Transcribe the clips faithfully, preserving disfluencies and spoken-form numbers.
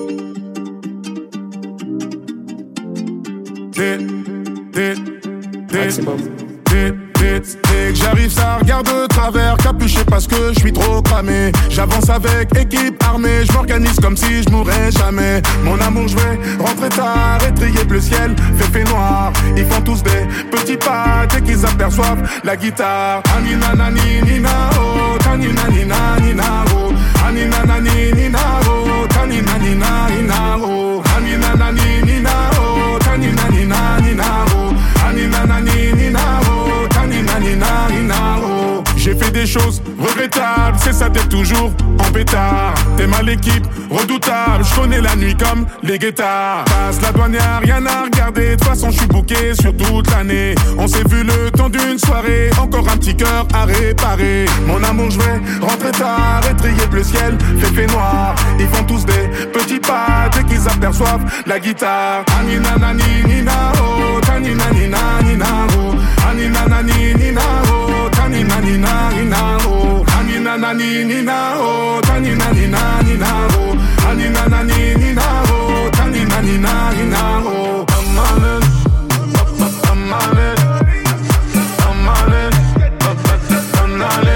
Dès, dès, dès, dès, dès, dès que j'arrive, ça regarde de travers, capuché parce que je suis trop cramé. J'avance avec équipe armée, je m'organise comme si je mourrais jamais. Mon amour, je vais rentrer tard, étrier le ciel, fait fait noir. Ils font tous des petits pas dès qu'ils aperçoivent la guitare. Anina nani nina oh, tanina nina nina oh, anina nani nina oh, tanina nina nina oh, anina nani nina oh, tanina nina nina oh, anina nani nina oh, tanina nina nina oh. J'ai fait des choses regrettables, c'est ça t'es toujours en pétard. T'es mal l'équipe, redoutable, je connais la nuit comme les guettards. Passe la douane, y'a rien à regarder, de toute façon je suis booké sur toute l'année. On s'est vu le temps d'une soirée, encore un petit cœur à réparer. Mon amour, je vais rentrer tard, étrier le ciel, fait fait noir. Ils font tous des petits pas dès qu'ils aperçoivent la guitare. Anina nani nina oh, tanina nina nina oh, anina nani nina oh, tanina nina nina oh, anina nani nina oh, tanina nina nina oh, anina nani nina oh, tanina nina nina oh. Amale, amale, amale, amale,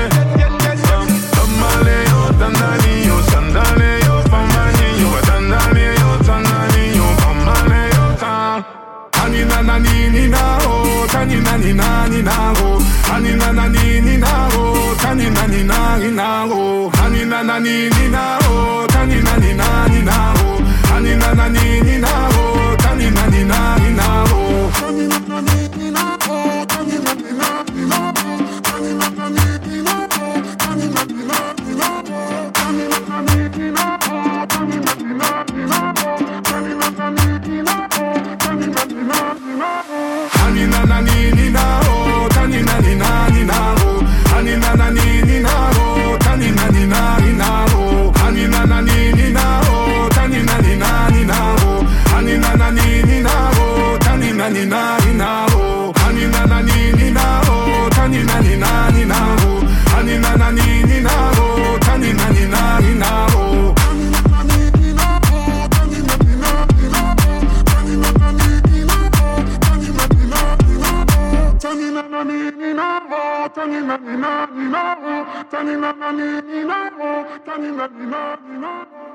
amale, yo tanani yo sandale yo pamani yo tanani yo tanani yo pamale yo tan. Anina nani nina oh, tanina nina nina oh, anina nani nina oh, tanina nina nina oh, anina nani nina oh, tanina nina nina oh, anina nani nina oh, tanina nina nina oh, tanina nani nina oh, tanina nina nina oh, tanina nani nina oh, tanina nina nina oh, tanina nani nina oh, tanina nina nina oh, tanina nani nina oh, tanina nina nina oh, anina nani nina oh, tanina nina nina oh, anina nani nina oh, tanina nina nina oh, anina nani nina oh, tanina nina nina oh, anina nani nina oh, tanina nina nina oh, anina nani nina oh, tanina nina nina oh, anina nani nina oh, tanina nina nina oh. Tanina nani nina oh, tanina nina nina oh, tanina nani nina oh, tanina nina nina oh.